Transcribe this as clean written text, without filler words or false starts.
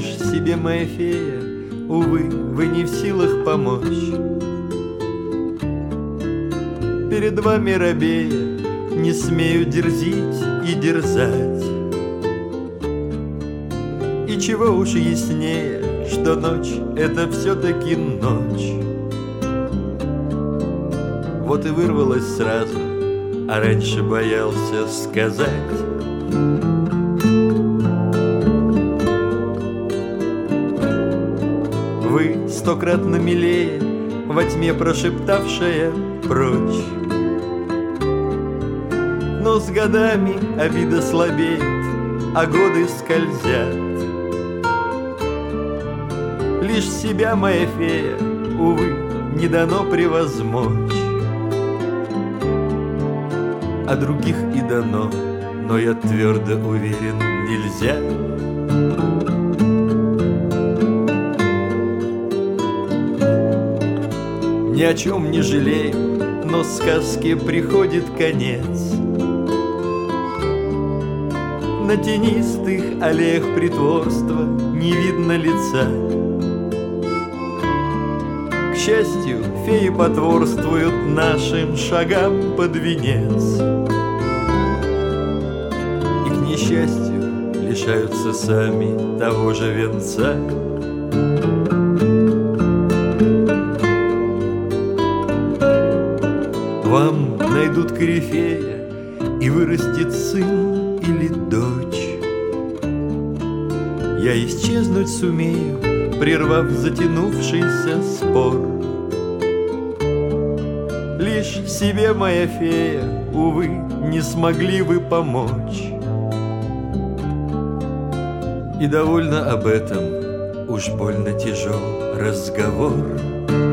Лишь себе, моя фея, увы, вы не в силах помочь. Перед вами робея не смею дерзить и дерзать. И чего уж яснее, что ночь — это все-таки ночь. Вот и вырвалось сразу, а раньше боялся сказать. Вы стократно милее, во тьме прошептавшая прочь. Но с годами обида слабеет, а годы скользят. Лишь себя, моя фея, увы, не дано превозмочь. А других и дано, но я твердо уверен, нельзя. Ни о чем не жалею, но сказке приходит конец. На тенистых аллеях притворства не видно лица. К счастью, феи потворствуют нашим шагам под венец. И к несчастью лишаются сами того же венца. Вам найдут корифея, и вырастет сын или дочь. Я исчезнуть сумею, прервав затянувшийся спор. Лишь себе, моя фея, увы, не смогли вы помочь. И довольно об этом, уж больно тяжел разговор.